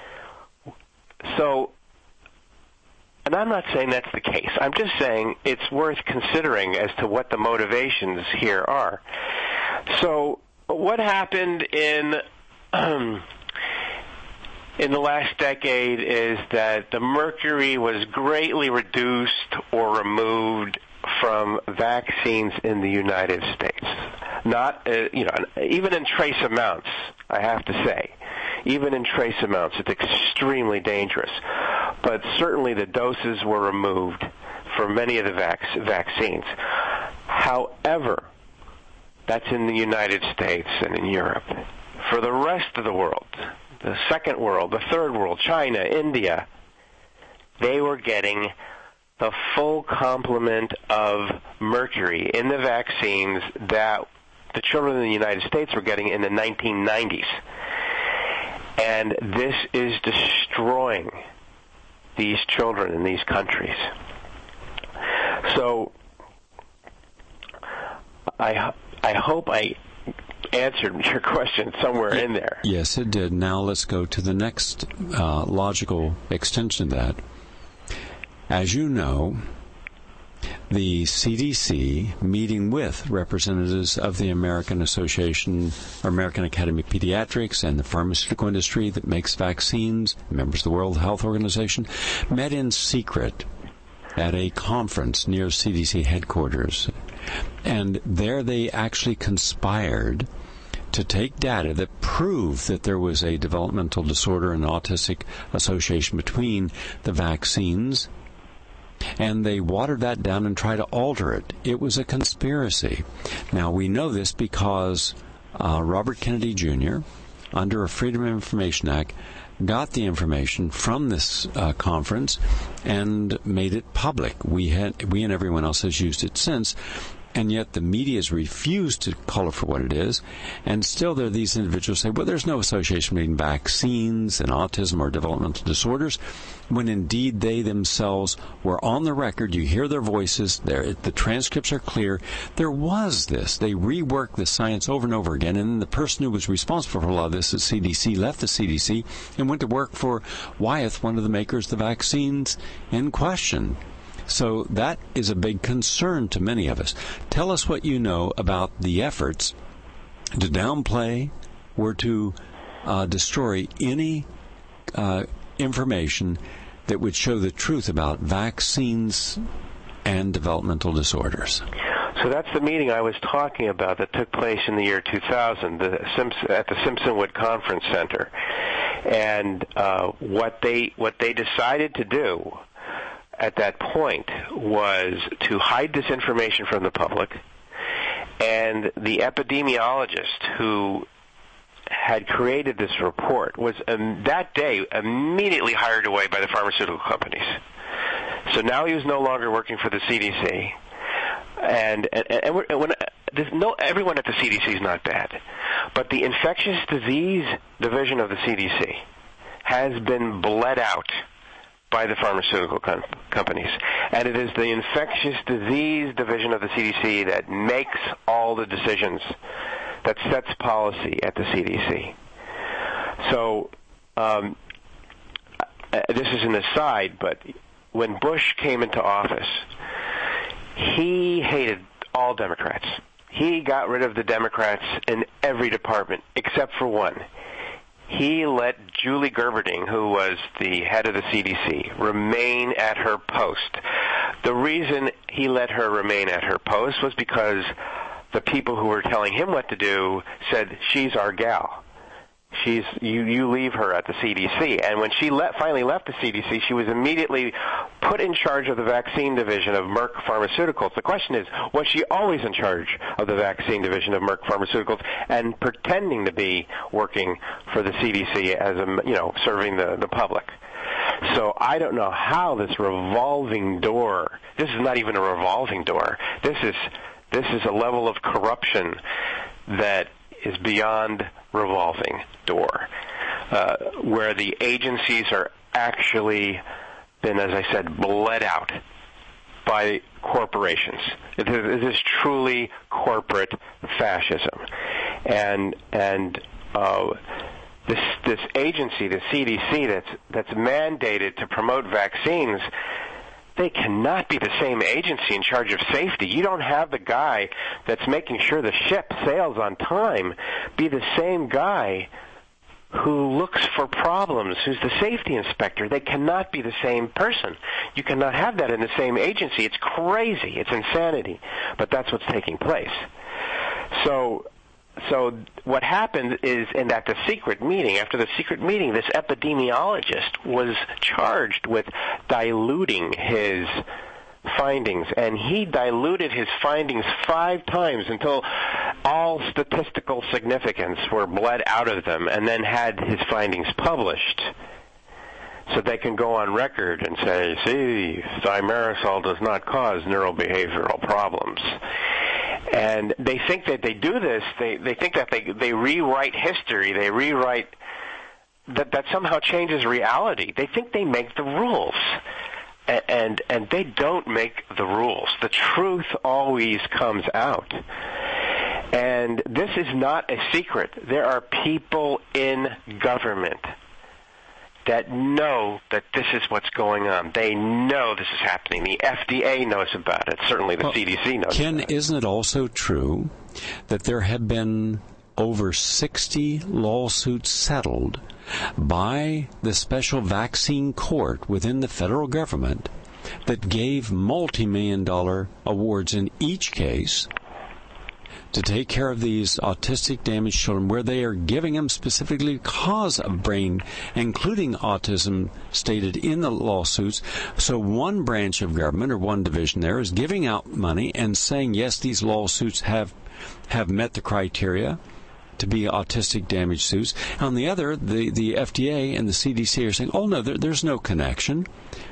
Speaker 4: So, and I'm not saying that's the case. I'm just saying it's worth considering as to what the motivations here are. So, what happened in um, in the last decade is that the mercury was greatly reduced or removed from vaccines in the United States. Not, uh, you know, even in trace amounts, I have to say. Even in trace amounts, it's extremely dangerous. But certainly the doses were removed for many of the vac- vaccines. However, that's in the United States and in Europe. For the rest of the world, the second world, the third world, China, India, they were getting the full complement of mercury in the vaccines that the children in the United States were getting in the nineteen nineties. And this is destroying these children in these countries. So I, I hope I answered your question somewhere in there.
Speaker 2: Yes, it did. Now let's go to the next uh, logical extension of that. As you know, the C D C, meeting with representatives of the American Association, or American Academy of Pediatrics, and the pharmaceutical industry that makes vaccines, members of the World Health Organization, met in secret at a conference near C D C headquarters. And there they actually conspired to take data that proved that there was a developmental disorder and autistic association between the vaccines, and they watered that down and tried to alter it. It was a conspiracy. Now, we know this because uh, Robert Kennedy Junior, under a Freedom of Information Act, got the information from this uh, conference and made it public. We had, we and everyone else has used it since, and yet the media has refused to call it for what it is. And still there are these individuals who say, well, there's no association between vaccines and autism or developmental disorders, when indeed they themselves were on the record. You hear their voices. The transcripts are clear. There was this. They reworked the science over and over again, and the person who was responsible for a lot of this at C D C left the C D C and went to work for Wyeth, one of the makers of the vaccines in question. So that is a big concern to many of us. Tell us what you know about the efforts to downplay or to uh, destroy any uh, information that would show the truth about vaccines and developmental disorders.
Speaker 4: So that's the meeting I was talking about that took place in the year two thousand the Simpson, at the Simpsonwood Conference Center. And uh, what they what they decided to do at that point was to hide this information from the public, and the epidemiologist who had created this report was um, that day immediately hired away by the pharmaceutical companies. So now he was no longer working for the C D C, and and, and, we're, and when there's no everyone at the C D C is not bad, but the infectious disease division of the C D C has been bled out by the pharmaceutical com- companies. And it is the infectious disease division of the C D C that makes all the decisions, that sets policy at the C D C. So, um, this is an aside, but when Bush came into office, he hated all Democrats. He got rid of the Democrats in every department except for one. He let Julie Gerberding, who was the head of the C D C, remain at her post. The reason he let her remain at her post was because the people who were telling him what to do said, she's our gal. She's you, you leave her at the C D C. And when she le- finally left the C D C, she was immediately put in charge of the vaccine division of Merck Pharmaceuticals. The question is, was she always in charge of the vaccine division of Merck Pharmaceuticals and pretending to be working for the C D C as a, you know, serving the, the public? So I don't know how this revolving door, this is not even a revolving door. This is this is a level of corruption that is beyond revolving door, uh, where the agencies are actually been, as I said, bled out by corporations. It is, it is truly corporate fascism, and and uh, this this agency, the C D C, that's that's mandated to promote vaccines. They cannot be the same agency in charge of safety. You don't have the guy that's making sure the ship sails on time be the same guy who looks for problems, who's the safety inspector. They cannot be the same person. You cannot have that in the same agency. It's crazy. It's insanity. But that's what's taking place. So So what happened is, in that the secret meeting, after the secret meeting, this epidemiologist was charged with diluting his findings, and he diluted his findings five times until all statistical significance were bled out of them, and then had his findings published. So they can go on record and say, see, thimerosal does not cause neurobehavioral problems. And they think that they do this, they, they think that they, they rewrite history, they rewrite, that, that somehow changes reality. They think they make the rules. And, and, and they don't make the rules. The truth always comes out. And this is not a secret. There are people in government that know that this is what's going on. They know this is happening. The F D A knows about it. Certainly the well, C D C knows
Speaker 2: Ken,
Speaker 4: about it.
Speaker 2: Isn't it also true that there have been over sixty lawsuits settled by the special vaccine court within the federal government that gave multi-million dollar awards in each case to take care of these autistic damaged children, where they are giving them specifically cause of brain, including autism, stated in the lawsuits. So one branch of government, or one division there, is giving out money and saying, yes, these lawsuits have have met the criteria to be autistic damaged suits. On the other, the, the F D A and the C D C are saying, oh, no, there, there's no connection.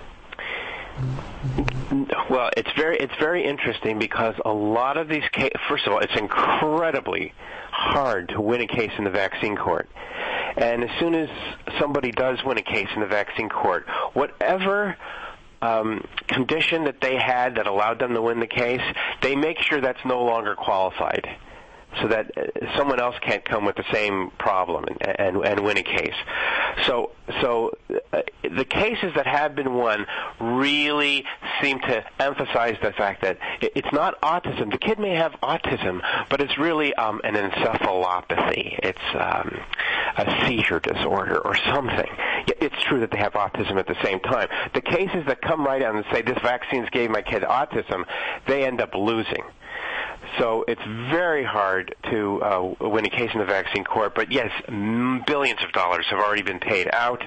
Speaker 4: Well, it's very it's very interesting because a lot of these cases, first of all, it's incredibly hard to win a case in the vaccine court. And as soon as somebody does win a case in the vaccine court, whatever um, condition that they had that allowed them to win the case, they make sure that's no longer qualified, so that someone else can't come with the same problem and, and, and win a case. So, so uh, the cases that have been won really seem to emphasize the fact that it, it's not autism. The kid may have autism, but it's really um, an encephalopathy. It's um, a seizure disorder or something. It's true that they have autism at the same time. The cases that come right out and say, this vaccine gave my kid autism, they end up losing. So it's very hard to uh, win a case in the vaccine court. But yes, billions of dollars have already been paid out,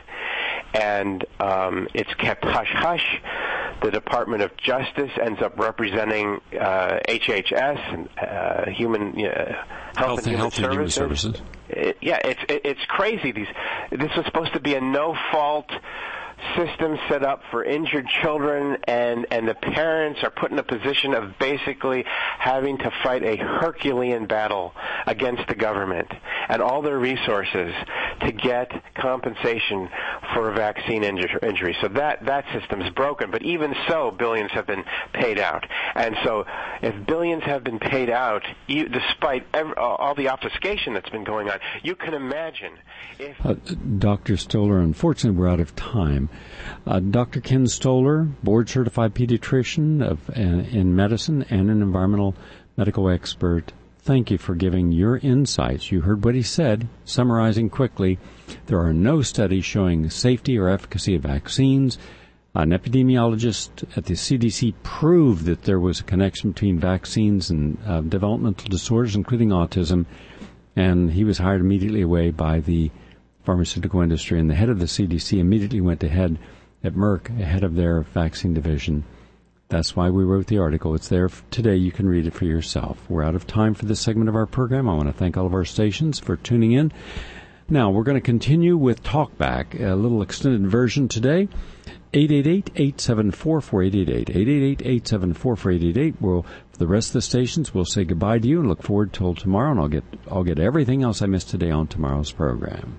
Speaker 4: and um, it's kept hush-hush. The Department of Justice ends up representing uh, H H S, and uh, Human uh, Health,
Speaker 2: Health
Speaker 4: and Human
Speaker 2: Health
Speaker 4: Services.
Speaker 2: Human Services.
Speaker 4: It, yeah, it's it, it's crazy. These this was supposed to be a no-fault system set up for injured children, and, and the parents are put in a position of basically having to fight a Herculean battle against the government and all their resources to get compensation for a vaccine injury. So that, that system is broken. But even so, billions have been paid out. And so if billions have been paid out, you, despite every, all the obfuscation that's been going on, you can imagine if...
Speaker 2: Uh, Doctor Stoller, unfortunately, we're out of time. Uh, Doctor Ken Stoller, board-certified pediatrician of, uh, in medicine and an environmental medical expert, thank you for giving your insights. You heard what he said. Summarizing quickly, there are no studies showing safety or efficacy of vaccines. An epidemiologist at the C D C proved that there was a connection between vaccines and uh, developmental disorders, including autism, and he was hired immediately away by the pharmaceutical industry, and the head of the C D C immediately went ahead at Merck, ahead of their vaccine division. That's why we wrote the article. It's there today. You can read it for yourself. We're out of time for this segment of our program. I want to thank all of our stations for tuning in. Now, we're going to continue with Talkback, a little extended version today. eight eight eight, eight seven four, four eight eight eight. eight eight eight, eight seven four, four eight eight eight. We'll, for the rest of the stations, we'll say goodbye to you and look forward till tomorrow, and I'll get, I'll get everything else I missed today on tomorrow's program.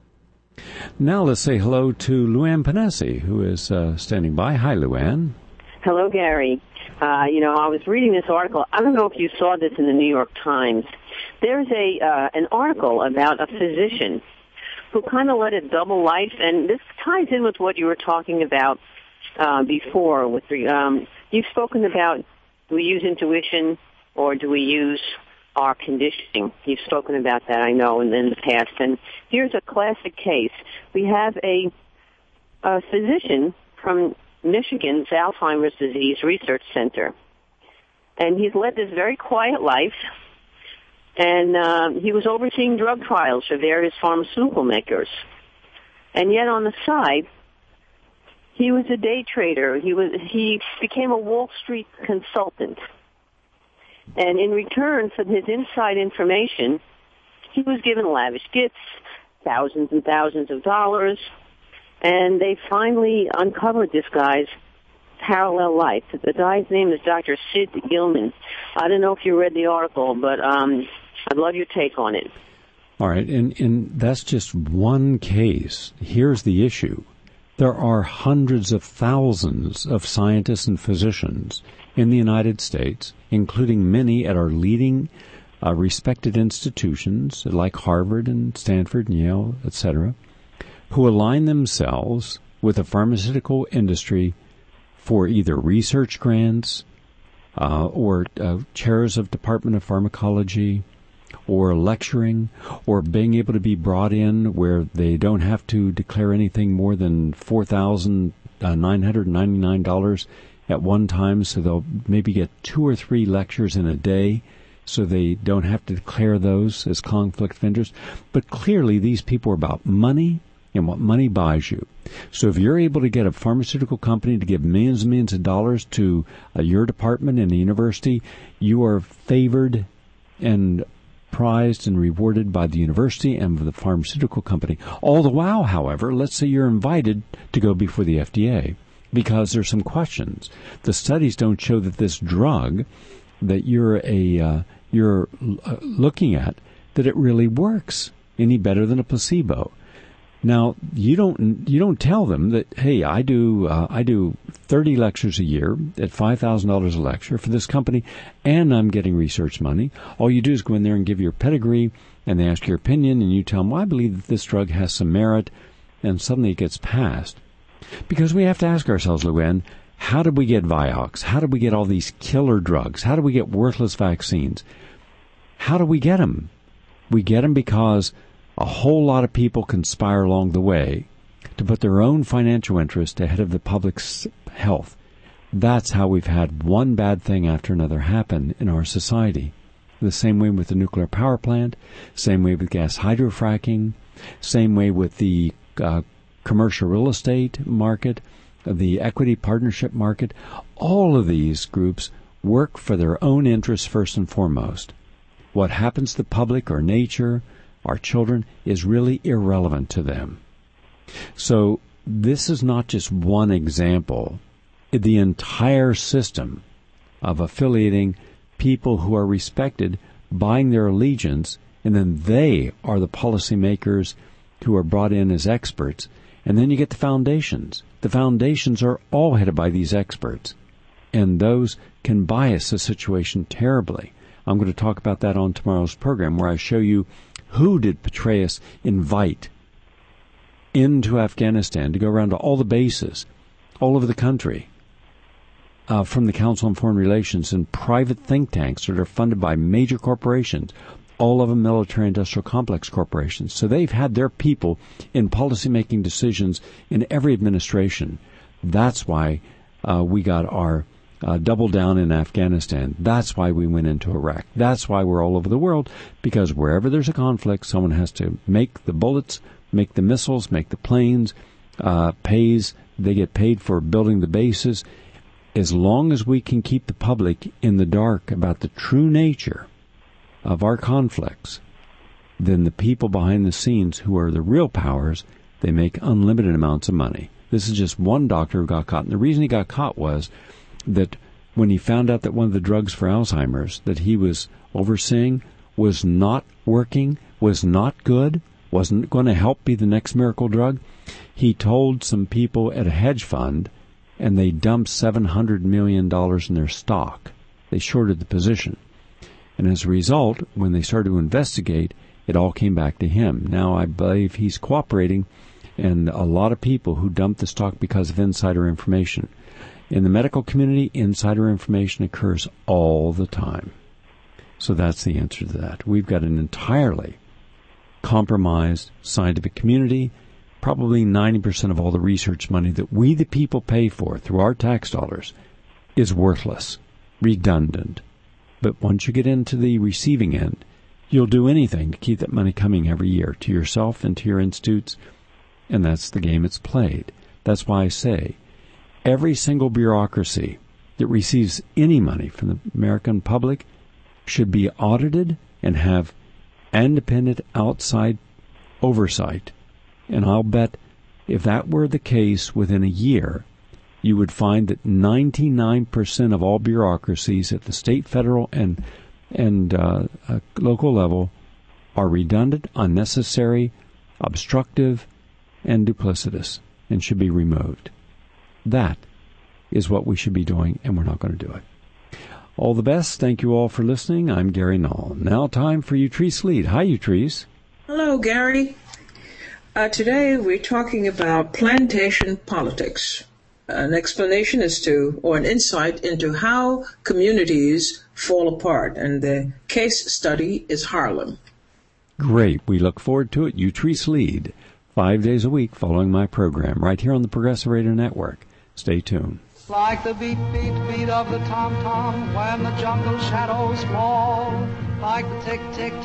Speaker 2: Now let's say hello to Luann Panesi, who is uh, standing by. Hi, Luann.
Speaker 5: Hello, Gary. Uh, you know, I was reading this article. I don't know if you saw this in the New York Times. There's a uh, an article about a physician who kind of led a double life, and this ties in with what you were talking about uh, before. With the, um, you've spoken about, do we use intuition or do we use our conditioning? You've spoken about that, I know, in, in the past. And here's a classic case. We have a, a physician from Michigan's Alzheimer's Disease Research Center. And he's led this very quiet life, and uh, he was overseeing drug trials for various pharmaceutical makers. And yet on the side, he was a day trader. He was he became a Wall Street consultant. And in return for his inside information, he was given lavish gifts, thousands and thousands of dollars, and they finally uncovered this guy's parallel life. The guy's name is Doctor Sid Gilman. I don't know if you read the article, but um, I'd love your take on it.
Speaker 2: All right, and, and that's just one case. Here's the issue. There are hundreds of thousands of scientists and physicians in the United States, including many at our leading uh, respected institutions like Harvard and Stanford and Yale, et cetera, who align themselves with the pharmaceutical industry for either research grants uh, or uh, chairs of Department of Pharmacology or lecturing or being able to be brought in where they don't have to declare anything more than four thousand nine hundred ninety-nine dollars at one time, so they'll maybe get two or three lectures in a day so they don't have to declare those as conflict of interest. But clearly these people are about money and what money buys you. So if you're able to get a pharmaceutical company to give millions and millions of dollars to uh, your department in the university, you are favored and prized and rewarded by the university and the pharmaceutical company. All the while, however, let's say you're invited to go before the F D A because there's some questions. The studies don't show that this drug that you're a uh, you're uh, looking at, that it really works any better than a placebo. Now, you don't you don't tell them that, hey, I do uh, I do thirty lectures a year at five thousand dollars a lecture for this company, and I'm getting research money. All you do is go in there and give your pedigree, and they ask your opinion, and you tell them, well, I believe that this drug has some merit, and suddenly it gets passed. Because we have to ask ourselves, Luann, how did we get Vioxx? How did we get all these killer drugs? How did we get worthless vaccines? How do we get them? We get them because a whole lot of people conspire along the way to put their own financial interest ahead of the public's health. That's how we've had one bad thing after another happen in our society. The same way with the nuclear power plant, same way with gas hydrofracking, same way with the uh, commercial real estate market, the equity partnership market. All of these groups work for their own interests first and foremost. What happens to the public or nature, our children, is really irrelevant to them. So this is not just one example. The entire system of affiliating people who are respected, buying their allegiance, and then they are the policymakers who are brought in as experts. And then you get the foundations. The foundations are all headed by these experts. And those can bias the situation terribly. I'm going to talk about that on tomorrow's program, where I show you who did Petraeus invite into Afghanistan to go around to all the bases all over the country uh, from the Council on Foreign Relations and private think tanks that are funded by major corporations, all of them military-industrial complex corporations. So they've had their people in policy-making decisions in every administration. That's why uh, we got our Uh, double down in Afghanistan. That's why we went into Iraq. That's why we're all over the world, because wherever there's a conflict, someone has to make the bullets, make the missiles, make the planes, uh, pays, they get paid for building the bases. As long as we can keep the public in the dark about the true nature of our conflicts, then the people behind the scenes who are the real powers, they make unlimited amounts of money. This is just one doctor who got caught. And the reason he got caught was that when he found out that one of the drugs for Alzheimer's that he was overseeing was not working, was not good, wasn't going to help be the next miracle drug, he told some people at a hedge fund, and they dumped seven hundred million dollars in their stock. They shorted the position. And as a result, when they started to investigate, it all came back to him. Now I believe he's cooperating, and a lot of people who dumped the stock because of insider information. In the medical community, insider information occurs all the time. So that's the answer to that. We've got an entirely compromised scientific community. Probably ninety percent of all the research money that we, the people, pay for through our tax dollars is worthless, redundant. But once you get into the receiving end, you'll do anything to keep that money coming every year to yourself and to your institutes, and that's the game it's played. That's why I say every single bureaucracy that receives any money from the American public should be audited and have independent outside oversight. And I'll bet if that were the case within a year, you would find that ninety-nine percent of all bureaucracies at the state, federal, and and uh, uh, local level are redundant, unnecessary, obstructive, and duplicitous, and should be removed. That is what we should be doing, and we're not going to do it. All the best. Thank you all for listening. I'm Gary Null. Now time for Utrice Lead. Hi, Utrice.
Speaker 6: Hello, Gary. Uh, today we're talking about plantation politics, an explanation as to, or an insight into how communities fall apart, and the case study is Harlem.
Speaker 2: Great. We look forward to it. Utrice Lead, five days a week following my program, right here on the Progressive Radio Network. Stay tuned.
Speaker 7: Like the beat, beat, beat of the tom-tom when the jungle shadows fall, like the tick, tick,